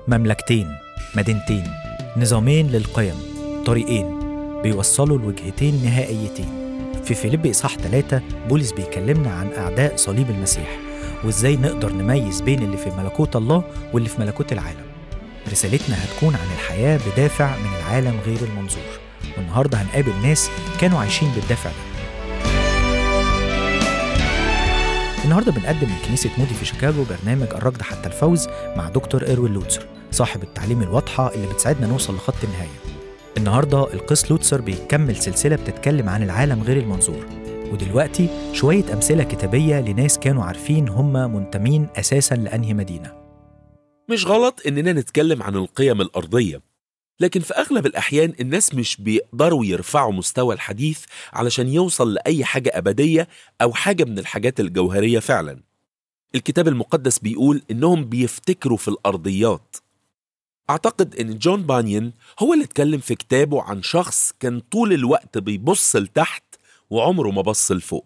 مملكتين، مدينتين، نظامين للقيم، طريقين بيوصلوا لوجهتين نهائيتين. في فيليبي إصحاح 3 بولس بيكلمنا عن أعداء صليب المسيح وإزاي نقدر نميز بين اللي في ملكوت الله واللي في ملكوت العالم. رسالتنا هتكون عن الحياة بدافع من العالم غير المنظور، والنهاردة هنقابل ناس كانوا عايشين بالدافع ده. النهاردة بنقدم من كنيسة مودي في شيكاغو برنامج الركض حتى الفوز مع دكتور إروين لوتسر، صاحب التعليم الواضحة اللي بتساعدنا نوصل لخط النهاية. النهاردة القس لوتسر بيكمل سلسلة بتتكلم عن العالم غير المنظور، ودلوقتي شوية أمثلة كتابية لناس كانوا عارفين هم منتمين أساساً لأنهي مدينة. مش غلط إننا نتكلم عن القيم الأرضية، لكن في أغلب الأحيان الناس مش بيقدروا يرفعوا مستوى الحديث علشان يوصل لأي حاجة أبدية أو حاجة من الحاجات الجوهرية فعلا. الكتاب المقدس بيقول إنهم بيفتكروا في الأرضيات. أعتقد إن جون بانيون هو اللي اتكلم في كتابه عن شخص كان طول الوقت بيبص لتحت وعمره ما بص لفوق.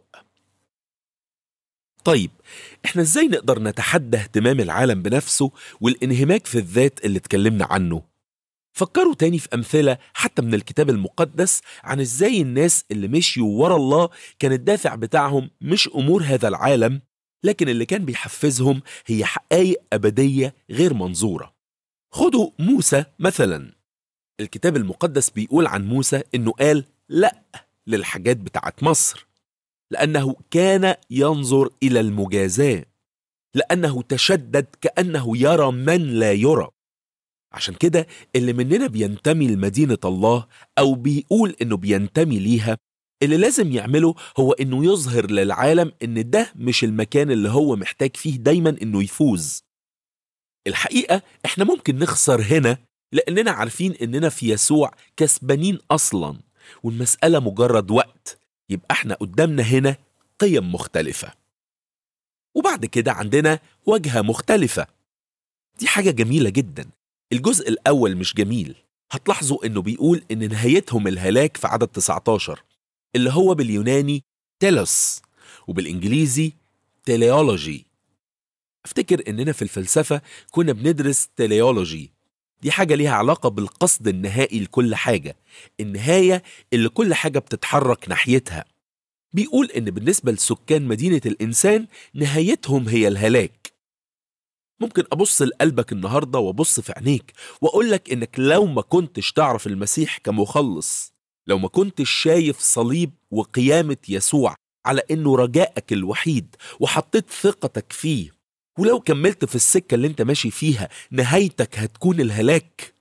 طيب، إحنا إزاي نقدر نتحدى اهتمام العالم بنفسه والانهماك في الذات اللي اتكلمنا عنه؟ فكروا تاني في أمثلة حتى من الكتاب المقدس عن إزاي الناس اللي مشيوا ورا الله كان الدافع بتاعهم مش أمور هذا العالم، لكن اللي كان بيحفزهم هي حقائق أبدية غير منظورة. خدوا موسى مثلا. الكتاب المقدس بيقول عن موسى إنه قال لأ للحاجات بتاعت مصر، لأنه كان ينظر إلى المجازاة، لأنه تشدد كأنه يرى من لا يرى. عشان كده اللي مننا بينتمي لمدينة الله أو بيقول إنه بينتمي ليها، اللي لازم يعمله هو إنه يظهر للعالم إن ده مش المكان اللي هو محتاج فيه دايما إنه يفوز. الحقيقة إحنا ممكن نخسر هنا لأننا عارفين إننا في يسوع كسبانين أصلا، والمسألة مجرد وقت. يبقى إحنا قدامنا هنا قيم مختلفة، وبعد كده عندنا وجهة مختلفة. دي حاجة جميلة جدا. الجزء الأول مش جميل. هتلاحظوا إنه بيقول إن نهايتهم الهلاك في عدد 19، اللي هو باليوناني تيلوس وبالإنجليزي تيليولوجي. افتكر إننا في الفلسفة كنا بندرس تيليولوجي. دي حاجة ليها علاقة بالقصد النهائي لكل حاجة، النهاية اللي كل حاجة بتتحرك ناحيتها. بيقول إن بالنسبة لسكان مدينة الإنسان نهايتهم هي الهلاك. ممكن أبص لقلبك النهاردة وأبص في عينيك وأقولك إنك لو ما كنتش تعرف المسيح كمخلص، لو ما كنتش شايف صليب وقيامة يسوع على إنه رجائك الوحيد وحطيت ثقتك فيه، ولو كملت في السكة اللي انت ماشي فيها، نهايتك هتكون الهلاك.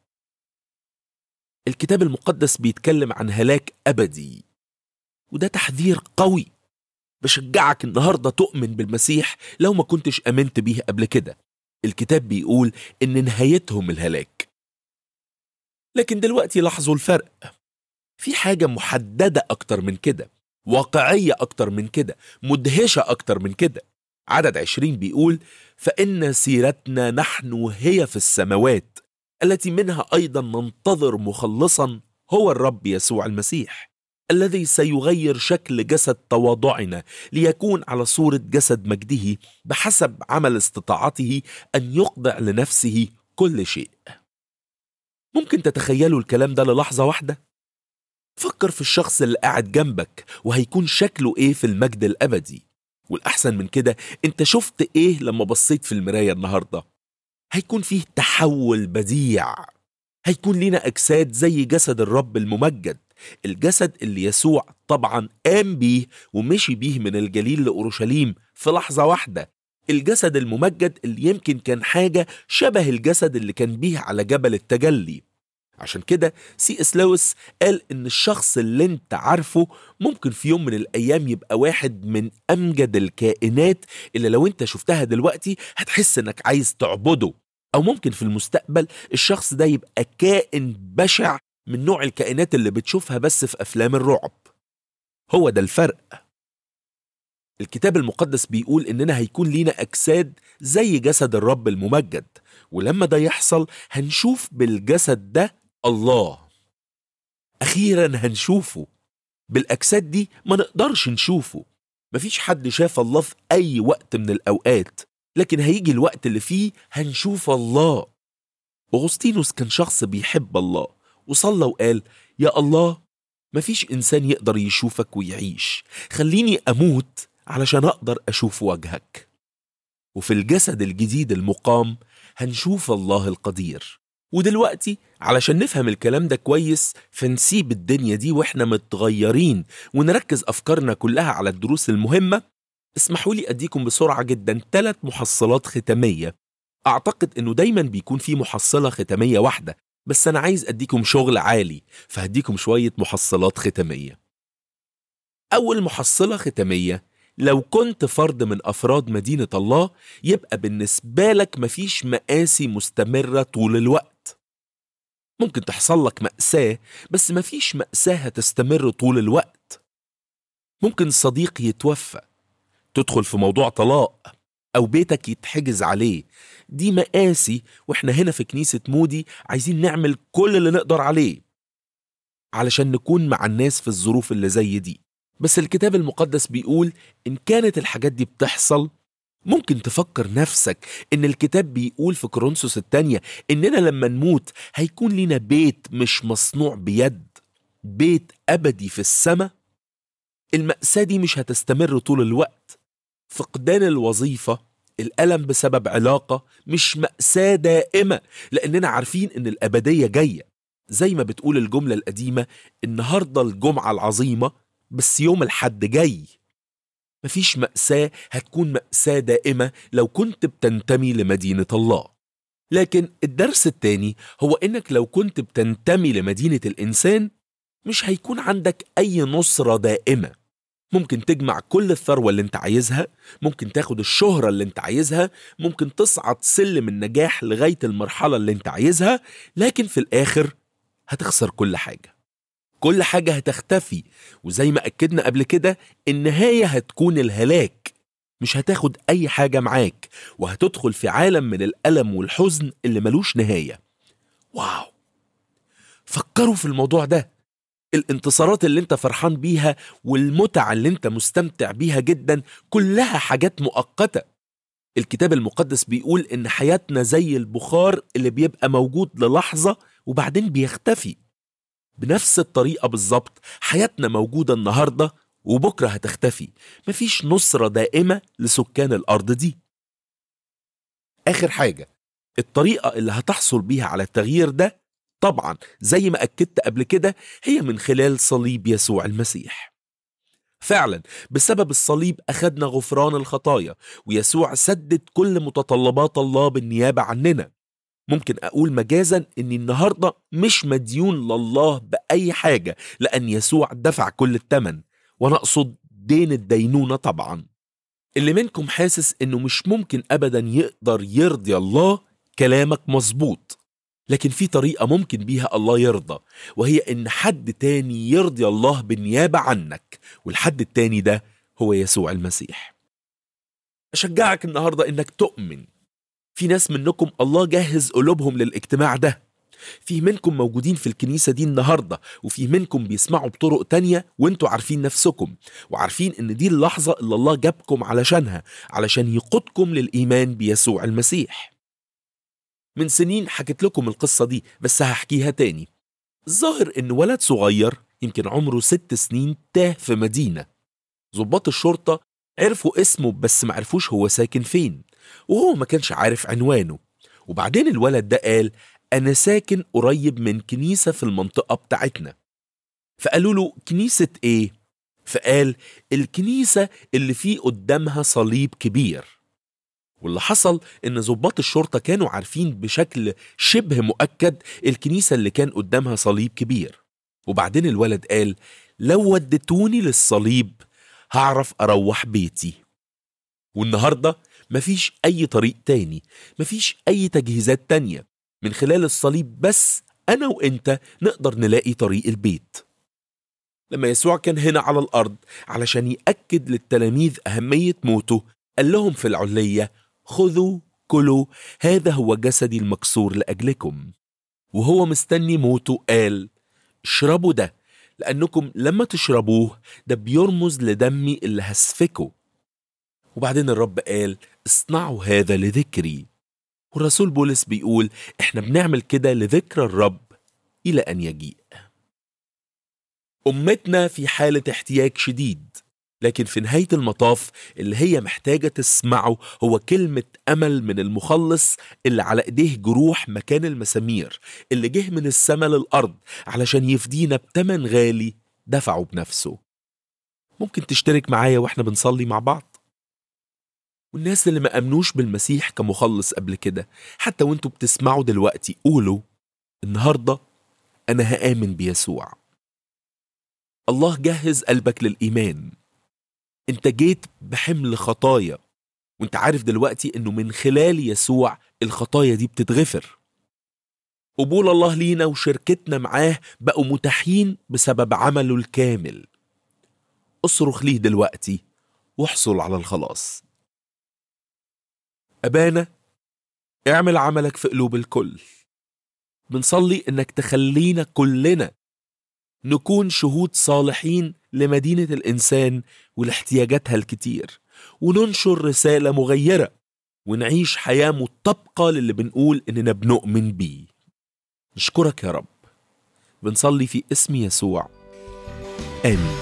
الكتاب المقدس بيتكلم عن هلاك أبدي، وده تحذير قوي. بشجعك النهاردة تؤمن بالمسيح لو ما كنتش أمنت بيه قبل كده. الكتاب بيقول إن نهايتهم الهلاك. لكن دلوقتي لاحظوا الفرق. في حاجة محددة أكتر من كده، واقعية أكتر من كده، مدهشة أكتر من كده. عدد 20 بيقول: فإن سيرتنا نحن هي في السماوات، التي منها أيضا ننتظر مخلصا هو الرب يسوع المسيح، الذي سيغير شكل جسد تواضعنا ليكون على صورة جسد مجده بحسب عمل استطاعته أن يخضع لنفسه كل شيء. ممكن تتخيلوا الكلام ده للحظة واحدة؟ فكر في الشخص اللي قاعد جنبك وهيكون شكله إيه في المجد الأبدي. والأحسن من كده، انت شفت ايه لما بصيت في المراية النهاردة؟ هيكون فيه تحول بديع. هيكون لنا أجساد زي جسد الرب الممجد، الجسد اللي يسوع طبعا قام بيه ومشي بيه من الجليل لأورشليم في لحظة واحدة. الجسد الممجد اللي يمكن كان حاجة شبه الجسد اللي كان بيه على جبل التجلي. عشان كده C.S. لويس قال إن الشخص اللي انت عارفه ممكن في يوم من الأيام يبقى واحد من أمجد الكائنات اللي لو انت شفتها دلوقتي هتحس إنك عايز تعبده. أو ممكن في المستقبل الشخص ده يبقى كائن بشع من نوع الكائنات اللي بتشوفها بس في أفلام الرعب. هو ده الفرق. الكتاب المقدس بيقول إننا هيكون لينا أجساد زي جسد الرب الممجد، ولما ده يحصل هنشوف بالجسد ده الله. أخيرا هنشوفه. بالأجساد دي ما نقدرش نشوفه. مفيش حد شاف الله في أي وقت من الأوقات، لكن هيجي الوقت اللي فيه هنشوف الله. أغسطينوس كان شخص بيحب الله، وصلى وقال: يا الله، مفيش إنسان يقدر يشوفك ويعيش، خليني أموت علشان أقدر أشوف وجهك. وفي الجسد الجديد المقام هنشوف الله القدير. ودلوقتي علشان نفهم الكلام ده كويس، فنسيب الدنيا دي واحنا متغيرين ونركز أفكارنا كلها على الدروس المهمة. اسمحوا لي أديكم بسرعة جدا 3 محصلات ختامية. أعتقد أنه دايما بيكون في محصلة ختامية واحدة، بس أنا عايز أديكم شغل عالي، فهديكم شوية محصلات ختامية. أول محصلة ختامية: لو كنت فرد من أفراد مدينة الله، يبقى بالنسبة لك مفيش مآسي مستمرة طول الوقت. ممكن تحصل لك مأساة، بس مفيش مأساة هتستمر طول الوقت. ممكن صديق يتوفى، تدخل في موضوع طلاق، أو بيتك يتحجز عليه. دي مآسي، وإحنا هنا في كنيسة مودي عايزين نعمل كل اللي نقدر عليه علشان نكون مع الناس في الظروف اللي زي دي. بس الكتاب المقدس بيقول إن كانت الحاجات دي بتحصل، ممكن تفكر نفسك إن الكتاب بيقول في كورنثوس الثانية إننا لما نموت هيكون لنا بيت مش مصنوع بيد، بيت أبدي في السماء. المأساة دي مش هتستمر طول الوقت. فقدان الوظيفة، الألم بسبب علاقة، مش مأساة دائمة، لأننا عارفين إن الأبدية جاية. زي ما بتقول الجملة القديمة: النهاردة الجمعة العظيمة، بس يوم الحد جاي. مفيش مأساة هتكون مأساة دائمة لو كنت بتنتمي لمدينة الله. لكن الدرس الثاني هو إنك لو كنت بتنتمي لمدينة الإنسان، مش هيكون عندك أي نصرة دائمة. ممكن تجمع كل الثروة اللي انت عايزها، ممكن تاخد الشهرة اللي انت عايزها، ممكن تصعد سلم النجاح لغاية المرحلة اللي انت عايزها، لكن في الآخر هتخسر كل حاجة. كل حاجة هتختفي، وزي ما أكدنا قبل كده، النهاية هتكون الهلاك. مش هتاخد أي حاجة معاك، وهتدخل في عالم من الألم والحزن اللي ملوش نهاية. واو، فكروا في الموضوع ده. الانتصارات اللي انت فرحان بيها والمتعة اللي انت مستمتع بيها جدا كلها حاجات مؤقتة. الكتاب المقدس بيقول ان حياتنا زي البخار اللي بيبقى موجود للحظة وبعدين بيختفي. بنفس الطريقة بالظبط حياتنا موجودة النهاردة وبكرة هتختفي. مفيش نصرة دائمة لسكان الأرض دي. آخر حاجة، الطريقة اللي هتحصل بيها على التغيير ده طبعا زي ما أكدت قبل كده هي من خلال صليب يسوع المسيح. فعلا بسبب الصليب أخدنا غفران الخطايا، ويسوع سدد كل متطلبات الله بالنيابة عننا. ممكن أقول مجازا أني النهاردة مش مديون لله بأي حاجة، لأن يسوع دفع كل الثمن، وأنا أقصد دين الدينونة طبعا. اللي منكم حاسس أنه مش ممكن أبدا يقدر يرضي الله، كلامك مظبوط. لكن في طريقة ممكن بيها الله يرضى، وهي إن حد تاني يرضي الله بالنيابة عنك، والحد التاني ده هو يسوع المسيح. أشجعك النهاردة إنك تؤمن. في ناس منكم الله جهز قلوبهم للاجتماع ده. في منكم موجودين في الكنيسة دي النهاردة، وفي منكم بيسمعوا بطرق تانية وانتوا عارفين نفسكم، وعارفين إن دي اللحظة اللي الله جابكم علشانها، علشان يقودكم للإيمان بيسوع المسيح. من سنين حكيت لكم القصة دي، بس هحكيها تاني. الظاهر إن ولد صغير يمكن عمره 6 سنين تاه في مدينة. ضباط الشرطة عرفوا اسمه بس معرفوش هو ساكن فين، وهو ما كانش عارف عنوانه. وبعدين الولد ده قال: أنا ساكن قريب من كنيسة في المنطقة بتاعتنا. فقالوا له: كنيسة إيه؟ فقال: الكنيسة اللي فيه قدامها صليب كبير. واللي حصل إن ضباط الشرطة كانوا عارفين بشكل شبه مؤكد الكنيسة اللي كان قدامها صليب كبير. وبعدين الولد قال: لو ودتوني للصليب هعرف أروح بيتي. والنهاردة مفيش أي طريق تاني، مفيش أي تجهيزات تانية. من خلال الصليب بس أنا وإنت نقدر نلاقي طريق البيت. لما يسوع كان هنا على الأرض علشان يأكد للتلاميذ أهمية موته، قال لهم في العلية: خذوا كلوا، هذا هو جسدي المكسور لأجلكم. وهو مستني موته قال: اشربوا ده، لأنكم لما تشربوه ده بيرمز لدمي اللي هسفكه. وبعدين الرب قال: اصنعوا هذا لذكري. والرسول بولس بيقول إحنا بنعمل كده لذكر الرب إلى أن يجيء. أمتنا في حالة احتياج شديد، لكن في نهاية المطاف اللي هي محتاجة تسمعه هو كلمة أمل من المخلص اللي على إيديه جروح مكان المسامير، اللي جه من السماء للأرض علشان يفدينا بتمن غالي دفعه بنفسه. ممكن تشترك معايا وإحنا بنصلي مع بعض؟ والناس اللي ما أمنوش بالمسيح كمخلص قبل كده، حتى وانتوا بتسمعوا دلوقتي قولوا النهاردة أنا هآمن بيسوع. الله جهز قلبك للإيمان. انت جيت بحمل خطايا، وانت عارف دلوقتي انه من خلال يسوع الخطايا دي بتتغفر. قبول الله لينا وشركتنا معاه بقوا متاحين بسبب عمله الكامل. اصرخ ليه دلوقتي واحصل على الخلاص. أبانا، اعمل عملك في قلوب الكل. بنصلي انك تخلينا كلنا نكون شهود صالحين لمدينة الإنسان ولاحتياجاتها الكتير، وننشر رسالة مغيرة، ونعيش حياة مطابقة للي بنقول إننا بنؤمن بيه. نشكرك يا رب، بنصلي في اسم يسوع، آمين.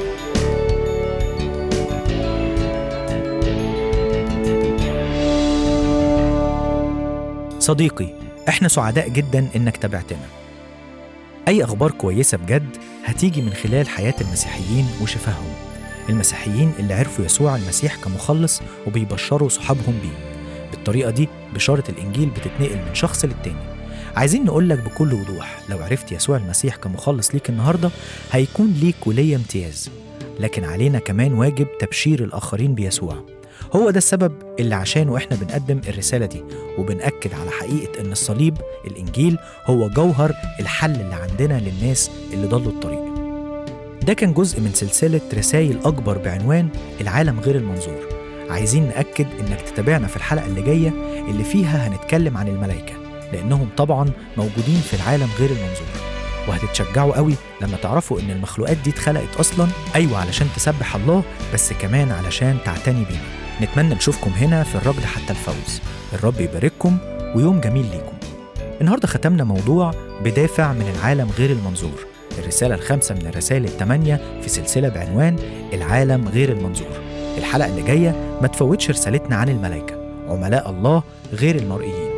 صديقي، احنا سعداء جدا إنك تابعتنا. أي أخبار كويسة بجد هتيجي من خلال حياة المسيحيين وشفاههم، المسيحيين اللي عرفوا يسوع المسيح كمخلص وبيبشروا صحابهم بيه. بالطريقة دي بشارة الإنجيل بتتنقل من شخص للتاني. عايزين نقولك بكل وضوح، لو عرفت يسوع المسيح كمخلص ليك النهاردة هيكون ليك ولية امتياز، لكن علينا كمان واجب تبشير الآخرين بيسوع. هو ده السبب اللي عشانه احنا بنقدم الرسالة دي، وبنأكد على حقيقة ان الصليب الإنجيل هو جوهر الحل اللي عندنا للناس اللي ضلوا الطريق. ده كان جزء من سلسلة رسائل أكبر بعنوان العالم غير المنظور. عايزين نأكد انك تتابعنا في الحلقة اللي جاية اللي فيها هنتكلم عن الملائكة، لأنهم طبعا موجودين في العالم غير المنظور. وهتتشجعوا قوي لما تعرفوا ان المخلوقات دي اتخلقت أصلا أيوة علشان تسبح الله، بس كمان علشان تعتني بينا. نتمنى نشوفكم هنا في الركض حتى الفوز. الرب يبارككم ويوم جميل ليكم. النهاردة ختمنا موضوع بدافع من العالم غير المنظور، الرسالة الخامسة من الرسائل الثمانية في سلسلة بعنوان العالم غير المنظور. الحلقة اللي جاية ما تفوتش رسالتنا عن الملائكة، عملاء الله غير المرئيين.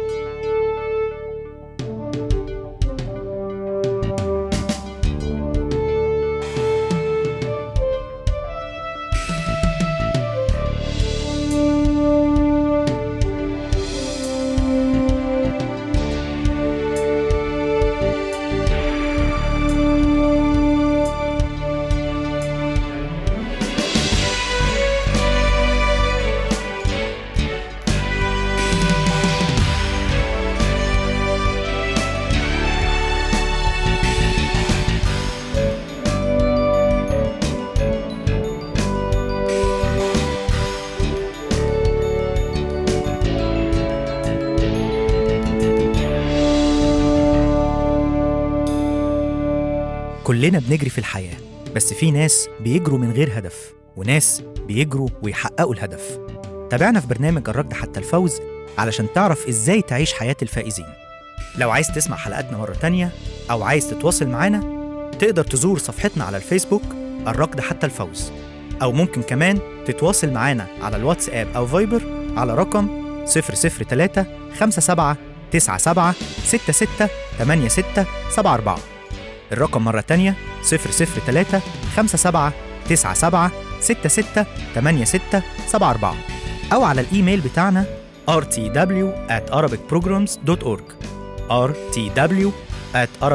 كلنا بنجري في الحياة، بس في ناس بيجروا من غير هدف، وناس بيجروا ويحققوا الهدف. تابعنا في برنامج الركض حتى الفوز علشان تعرف إزاي تعيش حياة الفائزين. لو عايز تسمع حلقاتنا مرة تانية أو عايز تتواصل معنا، تقدر تزور صفحتنا على الفيسبوك الركض حتى الفوز، أو ممكن كمان تتواصل معنا على الواتساب أو فايبر على رقم 003 57 97 66 86 74. الرقم مرة تانية 003 57 97 66 86 74، أو على الإيميل بتاعنا rtw@arabicprograms.org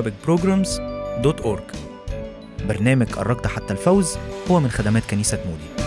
rtw@arabicprograms.org. برنامج الركض حتى الفوز هو من خدمات كنيسة مودي.